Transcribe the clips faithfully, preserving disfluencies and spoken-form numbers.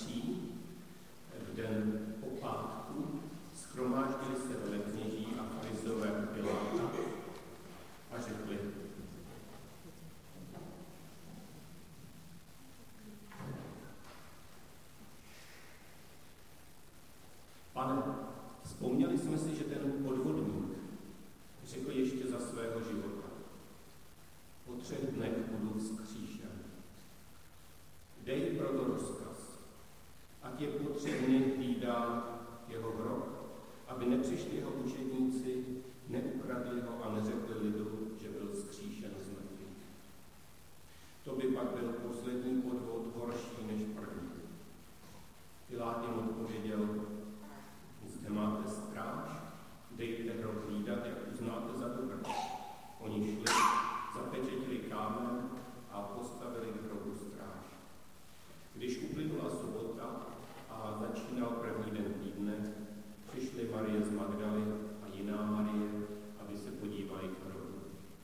tří, v den popátku, shromáždili se velekněží a farizové u Piláta a řekli: Pane, vzpomněli jsme si, že ten podvodník řekl ještě za svého života: po třech dnech budu vzkříšen. Dej proto rozkaz, ať je po tři dny hlídá jeho hrob, aby nepřišli jeho učedníci, neukradli ho a neřekli lidu, že byl vzkříšen z mrtvých. To by pak byl poslední podvod horší než první. Pilát jim odpověděl: zde máte stráž, dejte hrob hlídat, jak uznáte za dobré. Oni šli, zapečetili kámen a postavili k hrobu stráž. Když uplynula sobota a začínal první den týdne, přišly Marie z Magdaly a jiná Marie, aby se podívali k hrobu.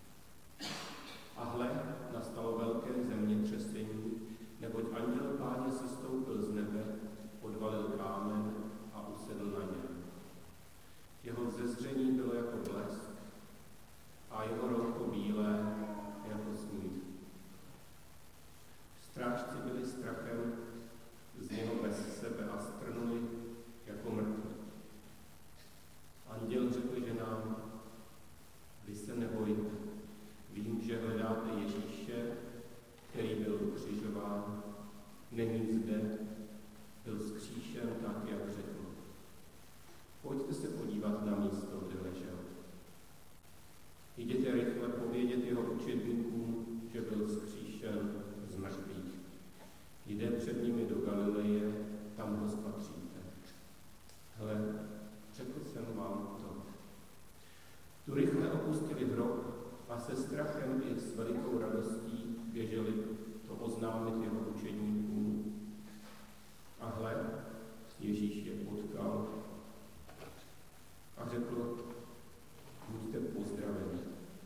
A hle, nastalo velké zemětřesení, neboť anděl Páně sestoupil z nebe, podvalil kámen a usedl na něm. Jeho vzezření bylo jako blesk a jeho roucho bílé jako sníh. Strážci byli strachem z něho bez sebe a strnuli jako mrtví. Anděl řekl ženám: vy se nebojte, vím, že hledáte Ježíše, který byl ukřižován. Není zde, byl vzkříšen tak, jak řekl. Pojďte se podívat na místo, kde ležel. Jděte rychle povědět jeho učedníkům, že byl vzkříšen z mrtvých. Jde před nimi do Galileje, tam ho spatříte. Hle, řekl jsem vám to. Tu rychle opustili hrob a se strachem i s velikou radostí běželi to oznámit jeho učedníkům. A hle, Ježíš je potkal a řekl: buďte pozdraveni.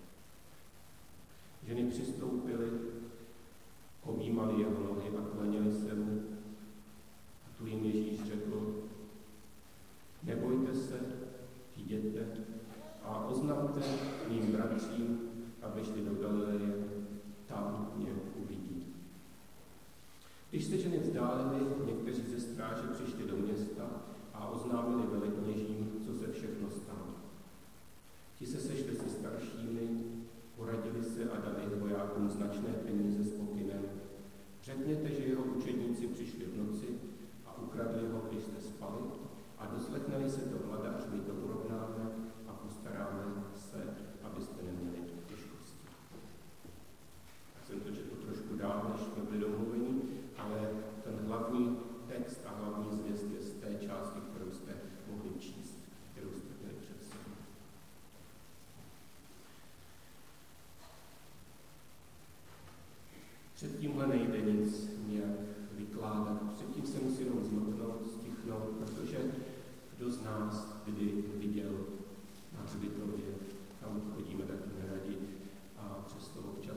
Ženy přistoupily, objímali jeho nohy a klaněli se mu. A tu jim Ježíš řekl: nebojte se, jděte a oznamte mým bratřím, aby šli do Galileje, tam mě uvidí. Když se ženy vzdálily, někteří ze stráže přišli do města a oznámili velekněžím, co se všechno stalo. Ti se sešli se staršími, poradili se a dali vojákům značné peníze s pokynem: řekněte, že jeho učedníci přišli v noci a ukradli ho, když jste spali, a doslechneli se to vladař, my to urovnáme a postaráme se, abyste neměli těžkosti. Tak jsem to četl trošku dál, než jsme byli domluveni, ale ten hlavní text a hlavní zvěst je z té části, kterou jste mohli číst, kterou jste měli před sebou. Před tímhle nejde nic nějak vykládat. Předtím se musí jenom zmotnout, stichnout, protože kdo z nás kdy viděl na hřbitově, tam chodíme taky neradi a přesto občas,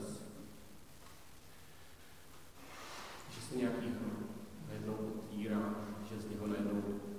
že se nějaký najednou otvírá, že z něho najednou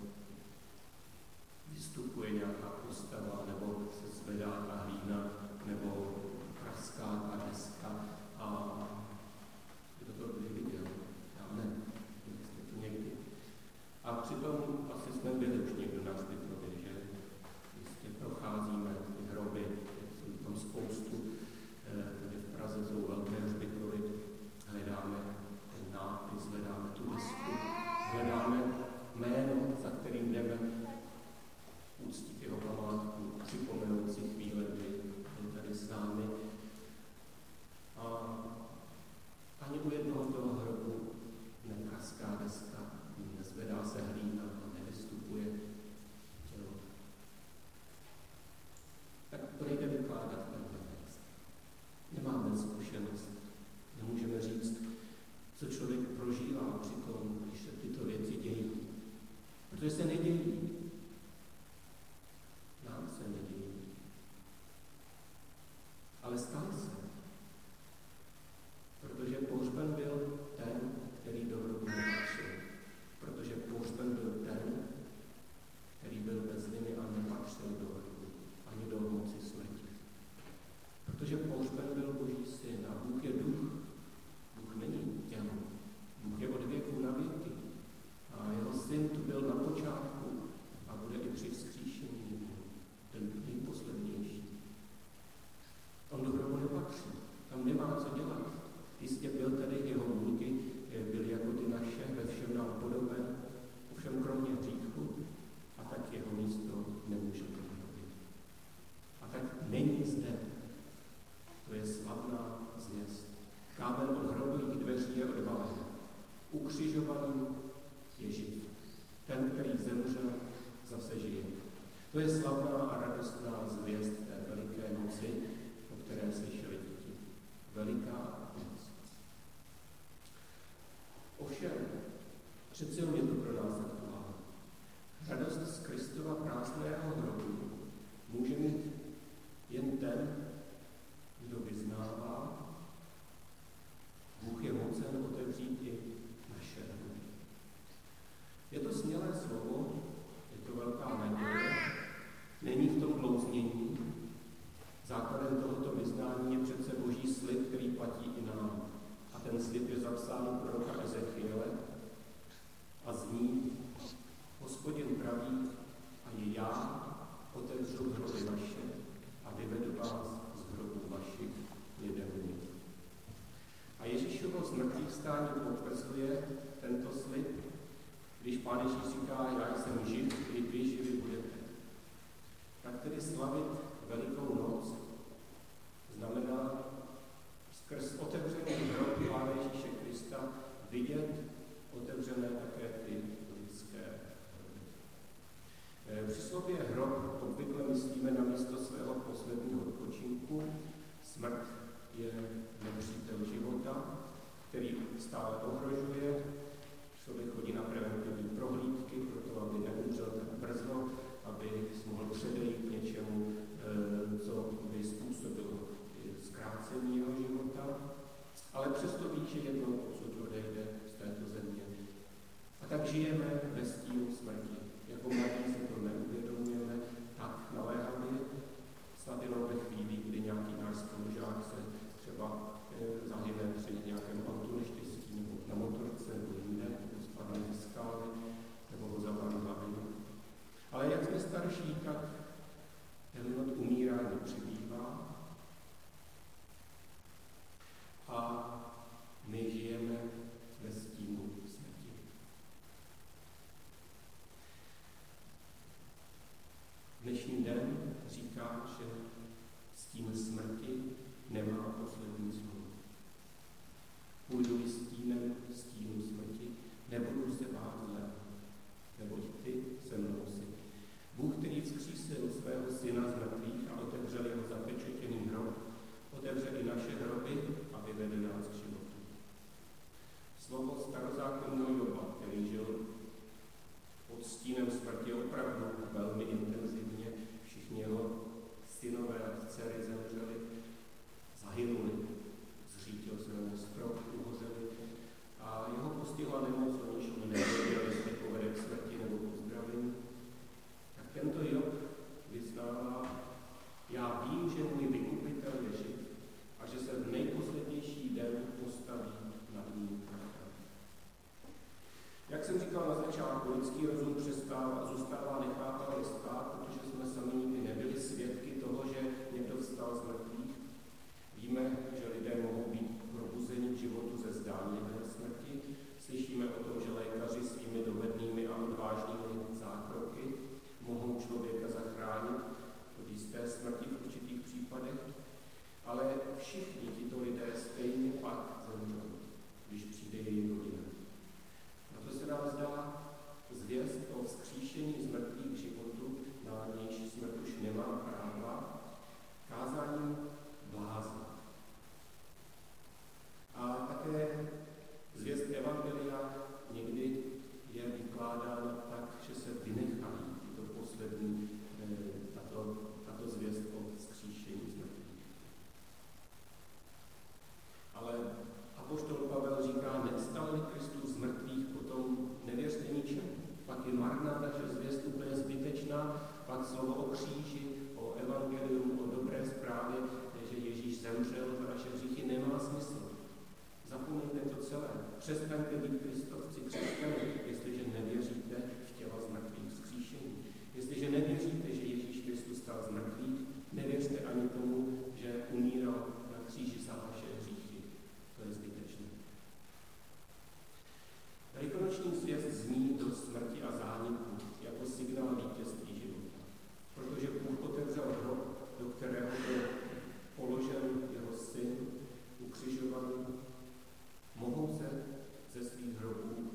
vystupuje nějaká postava, nebo se zvedá ta hlína, nebo praská ta deska a kdo to kdy viděl? Já ne, jste to někdy. A přitom asi jsme byli už někdo na hřbitově, že jistě procházíme ty hroby, jsou tam spoustu, kde v Praze jsou velké hřbitovy, hledáme ten nápis, hledáme tu desku, hledáme jméno, za kterým jdeme uctít jeho památku, připomenout si chvíle, kdy byl tady s námi. A ani u jednoho toho hrobu nepraská deska, nezvedá se hlína a nevystupuje tělo. Tak to nejde vykládat tenhle text. Nemáme zkušenost, nemůžeme říct, co člověk prožívá při tom, když se tyto věci dějí. Protože se nedějí. Nám se nedějí. Ale stalo se. Protože pohřben byl ten, který do hrobu nepatřil. ukřižovaný je živ. Ten, který zemřel, zase žije. To je slavná a radostná zvěst té veliké moci, o které slyšeli děti. Veliká moc. Ovšem, přece je to pro nás aktuální. Radost z Kristova prázdného hrobu může mít jen ten, kdo vyznává, Bůh je mocen otevřít i naše hroby. Je to smělé slovo, je to velká naděje, není v tom blouznění. Základem tohoto vyznání je přece Boží slib, který platí i nám. A ten slib je zapsán u proroka Ezechiele a zní: Hospodin praví, a i já otevřu hroby vaše a vyvedu vás z hrobů vašich lidem mě. A Ježíšovo zmrtvých vstání potvrzuje tento slib, když Pán Ježíš říká: já jsem živ, i vy živi budete. Tak tedy slavit Velikou noc znamená skrz otevřený hrob Pána Ježíše Krista vidět otevřené také ty lidské hroby. Při slově hrob obvykle myslíme na místo svého posledního odpočinku. Smrt je nepřítel života, který stále ohrožuje. Člověk chodí na preventivní prohlídky, proto aby neumřel tak brzo, aby mohl předejít něčemu, co by způsobilo zkrácení jeho života, ale přesto ví, že jednou odsud odejde z této země. A tak žijeme ve stínu smrti. Jako mladí si to neuvědomujeme tak naléhavě, snad jenom ve chvíli, kdy nějaký náš spolužák se třeba zahyne při nějakém autoneštěstí nebo na motorce nebo jinde, nebo spadne ze skály, nebo ho zavalí hlavinu. Ale jak jsme starší, tak ten minut umírání přibývá a my žijeme ve stínu smrti. Dnešní den říká, že stín smrti nemá poslední slovo. Půjdu stínem stínu smrti, nebudu se bát zlého, neboť ty se mnou jsi. Bůh, který vzkřísil svého syna z mrtvých a otevřel jeho zapečetěný hrob, otevře i naše hroby a vyvede nás k životu. Slovo starozákonního Joba, který žil pod stínem smrti opravdu velmi intenzivně, všichni jeho synové a dcery zemřeli, zahynuli, zřítil se na strop, uhořeli a jeho postihla nemoc, o níž on nevěděl, jestli povede k smrti nebo k uzdravení. Tak tento Job vyznává: já vím, že můj vykupitel je živ a že se v nejposlednější den postaví nad ním pravda. Jak jsem říkal na začátku, lidský rozum přestává, zůstává nechápavě stát, protože jsme sami nikdy nebyli svědky toho, že někdo vstal z mrtvých. Víme, že lidé mohou být probuzeni k životu ze zdánlivé smrti. Slyšíme o tom, že lékaři svými dovednými a odvážnými zákroky mohou člověka zachránit od jisté smrti v určitých případech, ale všichni tito lidé stejně pak zemřou, když přijde jejich hodina. Proto se nám zdá zvěst o vzkříšení z mrtvých k životu, na nějž smrt už nemá práva, kázání blázna. A také zvěst evangelia někdy je vykládána tak, že se vynechají tyto poslední, tato, tato zvěst o vzkříšení z mrtvých. Ale apoštol Pavel říká: nevstal-li Kristus z mrtvých, potom nevěřte ničemu. Pak je marná taše zvěst úplně zbytečná, pak slovo o kříži, o evangelium, o dobré zprávě, že Ježíš zemřel za naše hříchy, nemá smysl. Zapomeňte to celé. Přestaňte být kristovci křesťané, jestliže nevěříte v těla z mrtvých vzkříšení. Jestliže nevěříte, že Ježíš Kristus stal z mrtvých, nevěřte ani tomu, že umíral na kříži za vaše hříchy. To je zbytečné. Velikonoční zvěst zní do smrti a zániku jako signál vítězství života. Protože Bůh otevřel hrob, do kterého byl položen jeho syn, ukřižovaný. Mohou se ze svých hrobů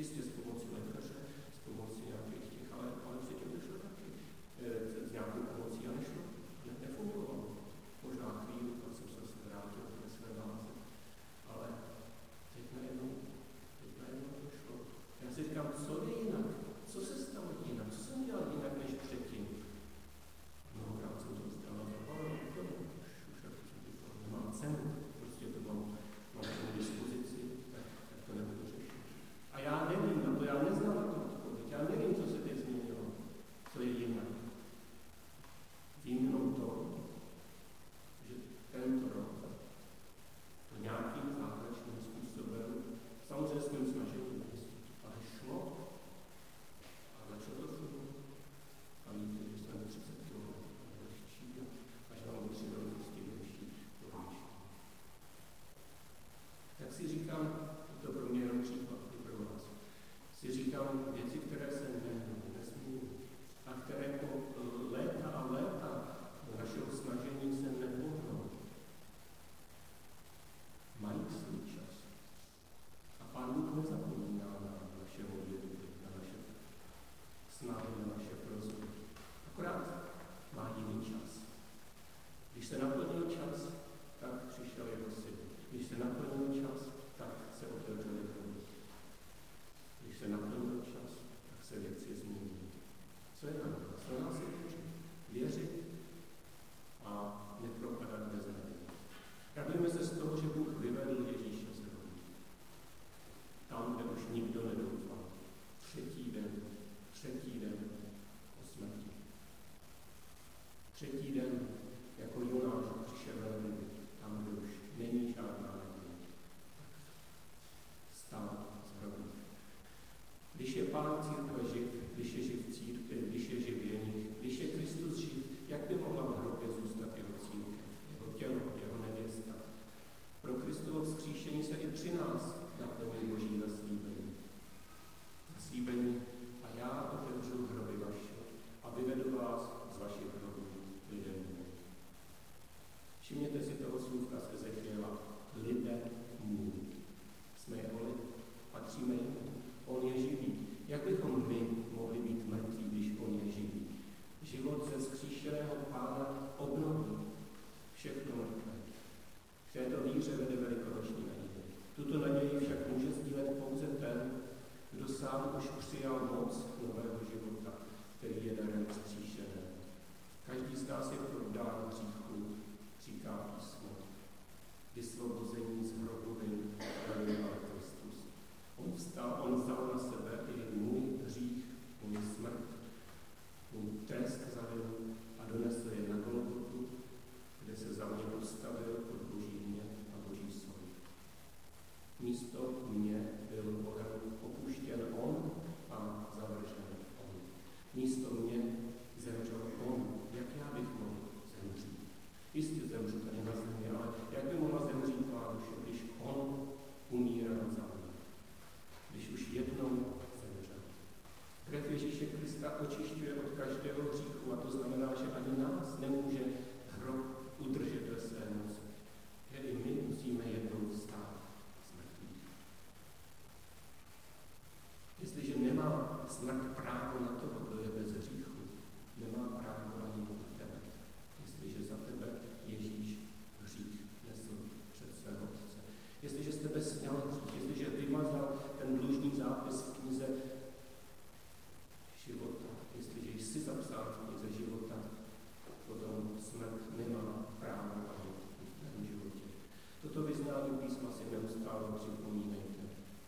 Jistě s pomocí lékaře, s pomocí nějakých těch, ale, ale předtím nešlo taky. E, s nějakou pomocí a nešlo. Ne, nefungovalo. Možná chvíli, pak jsem se zase vrátil ke své váze. Ale teď najednou, teď najednou to šlo. Já si říkám, co je jinak? Co se stalo jinak? Co jsem dělal jinak než předtím? Mnohokrát jsem to strana zabalil, už nemám cenu, prostě to mám, mám k dispozici, tak, tak to nebudu řešit. A já nevím na to, já neznám na to odpověď, já nevím, co se teď změnilo, co je jinak. Vím jenom to, že tento rok to nějakým zázračným způsobem, samozřejmě s tím snažením, ale šlo a začalo to fungovat. A víte, že jsem třicet kilometrů lehčí, až mám tři velikosti větší poručí. Tak si říkám, to pro mě jenom příklad, i pro vás, si říkám věci, které se nesmí a které po léta a léta našeho snažení se nepohnou. Mají svůj čas. A Pán Bůh nezapomíná na naše modlitby, na naše snahy, na naše prosby. Akorát má jiný čas. Když se naplnil čas, tak přišel jeho syn. Když se naplnil čas, tak se otevřely hroby. Když se naplnil čas, tak se věci změní. Co je nám? Co nás je učit? Věřit a nepropadat bez naděje. Radujeme se z toho, že Bůh vyvedl Ježíše z hrobu. Tam, kde už nikdo nedoufal. Třetí den, třetí den po smrti. Třetí den, jako Jonáš přišel na ryby, tam, kde už není žádná naděje. Stál z hrobu. Když je Pán církve živ, když je živ církve, když je živ jených, když je Kristus živ, jak by mohla v hrobě zůstat jeho církev, jeho tělo, jeho nevěsta? Pro Kristovo vzkříšení se i při nás naplní Boží zaslíbení. Zaslíbení a já otevřu hroby vaše a vyvedu vás z vašich hrobů lidem. Všimněte si toho slůvka z Ezechiela. Lidé můj. Jsme jeho lid, patříme jemu. On je živý. Jak bychom my mohli být mrtví, když on je živý? Život ze vzkříšeného Pána obnoví všechno mrtvé. V této víře vede velikonoční naději. Tuto naději však může sdílet pouze ten, kdo sám už přijal moc nového života, který je darem vzkříšeného. Každý z nás je prodán hříchu, říká písmo. Vysvobození z hrobu daroval Kristus. On vstal, on vzal na sebe i můj hřích, můj smrt, můj trest za vinu a donesl je na Golgotu, kde se za mě postavil pod Boží hněv a Boží soud. Místo mě byl Bohem opuštěn on a zavržen on. Místo mě zemřel on. Jak já bych mohl zemřít? Jistě zemřu tady na zemi, ale jak by mohla zemřít má duše, když on umírá za mě? Když už jednou zemřel. Krev Ježíše Krista očišťuje od každého hříchu a to znamená, že ani nás nemůže hrob udržet ve své moci. Že i my musíme jednou vstát z mrtvých. Jestliže nemá smrt právo na toho, kdo je bez hříchu, nemá právo ani na tebe. Jestliže za tebe Ježíš hřích nesl před svého Otce. Jestliže z tebe sněl hřích, jestliže vymazal ten dlužný zápis v knize života, jestliže jsi zapsal v knize života, potom smrt nemá právo ani v tvém životě. Toto vyznání písma si neustále připomínejte.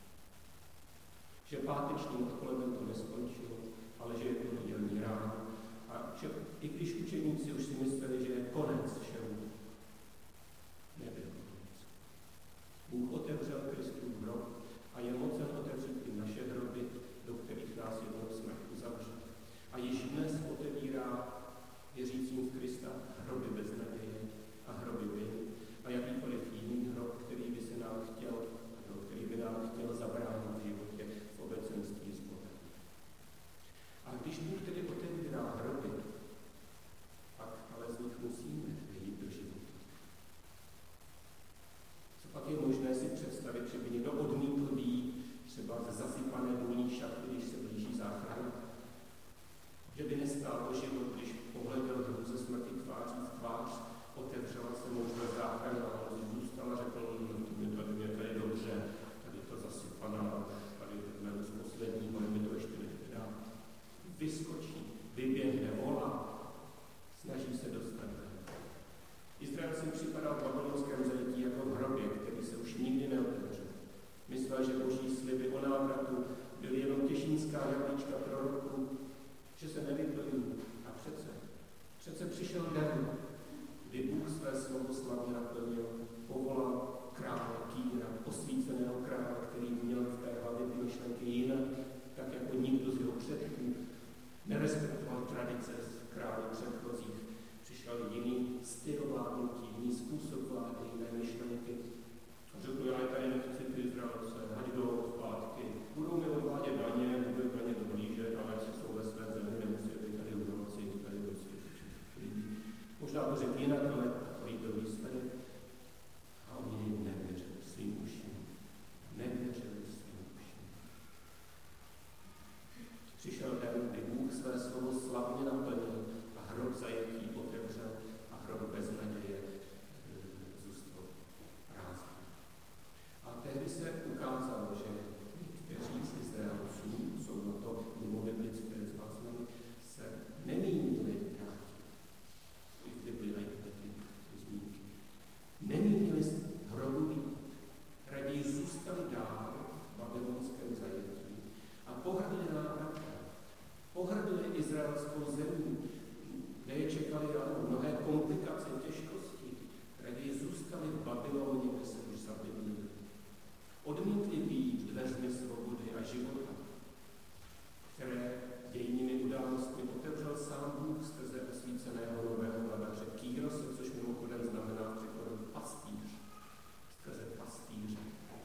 Že pátečním odpolednem to neskončilo, ale že je to nedělní ráno. A že i když učeníci už si mysleli, že je konec všemu, nebyl konec. Bůh otevřel Kristův hrob a je mocen otevřít i naše hroby, do kterých nás jednou smrt uzavře. A již dnes otevírá věřícím v Krista hroby bez naděje a hroby viny a jakýkoliv jiný hrob, který by se nám chtěl, který by nám chtěl zabránit v životě v obecenství s Bohem. A když Bůh tedy otevírá hroby, pak ale z nich musíme vyjít šatky, když se blíží záchrana. Že by nestálo život, když pohleděl hrůze smrti tváří v tvář, otevřela se možná záchrana a on zůstal a řekl, no, tady mě tady dobře, tady to zasypaná, tady jdeme z posledního, mi to ještě nedá. Vyskočí, vyběhne, volá, snaží se dostat. Izrael si připadal v babylonském zajetí jako v hrobě, který se už nikdy neotevřel. Myslel, že boží sliby o návratu byly jenom těšínská jablíčka proroků, že se nevyplní. A přece, přece přišel den, kdy Bůh své slovo slavně naplnil, povolal krále Kýra, osvíceného krále, který měl v té hlavě ty myšlenky jinak, tak jako nikdo z jeho předků nerespektoval tradice z králů předchozích. Přišel jiný styl vládnutí, jiný způsob vlády, jiné myšlenky. A řekl, já tady nechci ty Izraelce, ať jdou zpátky. Budou mi odvádět daně, budou daně doblížet, ale si jsou ve své zemi, nemusí být tady u noci, tady prostě lidí. Možná to řekl jinak, ale takový byl výsledek. A oni nevěřili svým uším. Nevěřili svým uším. Přišel den, kdy Bůh své slovo slavně naplnil a hrob zajetí otevřel a hrob bez naděje zůstal prázdný. A tehdy se ukázalo, že někteří z Izraelců, jsou na to mimo biblické záznamy, se nemínili vrátit. I v Bibli najde ty zmínky. Nemínili hrobu být. Raději zůstali dál v babylonském zajetí a pohrdli návratem. Pohrdli izraelskou zemí, kde je čekali ano, mnohé komplikace, těžkosti. Raději zůstali v Babyloně, kde se už zabydlili. Odmítli být dveřmi svobody a života, které dějinými událostmi otevřel sám Bůh skrze osvíceného nového vladaře Kýrose, což mimochodem znamená v překladu pastýř, skrze pastýře.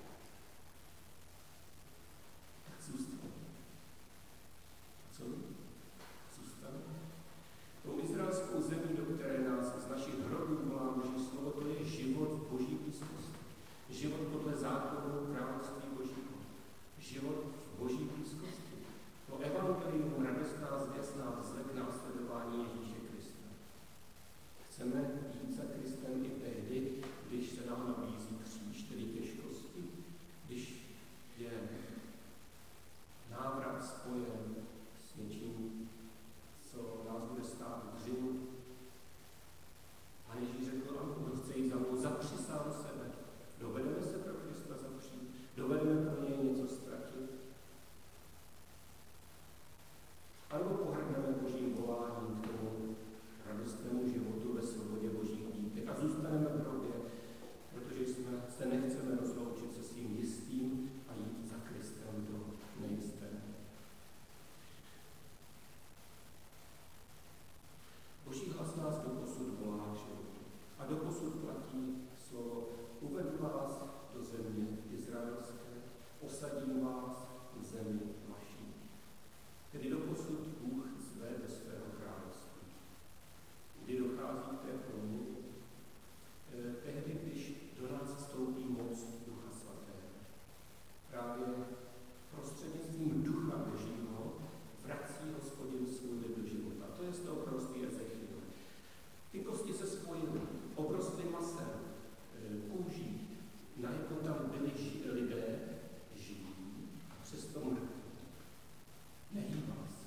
Tak zůstali. Co? Zůstali? Tou izraelskou zemí, do které nás z našich hrobů volá Boží slovo, to je život v Boží blízkosti. Život podle zákonu království Božího. Život v Boží blízkosti. To evangelium, radostná zvěstná vzhled následování Ježíše Krista. Chceme jít za Kristem i tehdy, když se nám nabízí kříž, tedy těžkosti, když je návrat spojen s něčím, co nás bude stát dřinu. A Ježíš řekl, ano, kdo chce jít za mnou, zapři sám sebe. Dovedeme se pro Krista zapřít, dovedeme pro něj něco ztratit. Anebo pohrdneme Božím voláním k tomu radostnému životu ve svobodě Božích dítek a zůstaneme v hrobě, protože jsme se nechceme rozloučit se svým jistým a jít za Kristem do nejistého. Boží hlas nás doposud volá k životu. A doposud platí slovo: uvedu vás do země izraelské, osadím vás v zemi vaší. Tedy doposud Bůh zve do svého království. Kdy dochází k té proměně? Eh, tehdy, když do nás vstoupí moc Ducha Svatého. Právě prostřednictvím Ducha Božího vrací Hospodin svůj lid do života. To je z toho proroctví Ezechiela. Ty kosti se spojily, obrostly masem, kůží. Najednou tam byli ži- lidé živí a přesto mrtví. Nehýbá se.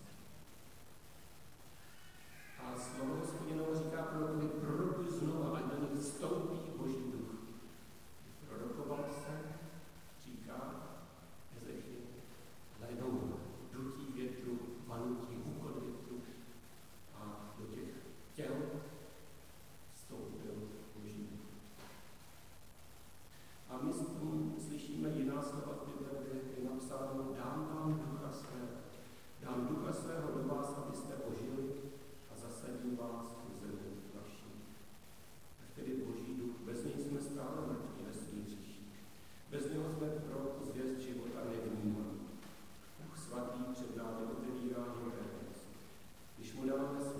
A slovo Hospodinovo říká prorokovi: prorokuj znova, ať do nich vstoupí Boží duch. Prorokoval se, říká Ezechiel, najednou dutí větru, vanutí, hukot větru a do těch těl vstoupil Boží duch. A my s tím slyšíme jiná slova v Bible, kde je napsáno: dám vám ducha svého. Dám ducha svého do vás, abyste ožili, a zasadím vás v zemi vaší. Tak tedy Boží duch, bez něj jsme stále mrtví ve svých hříších. Bez něho jsme pro zvěst života nevnímali. Duch svatý před námi otevírá jiné věci. Když mu dáme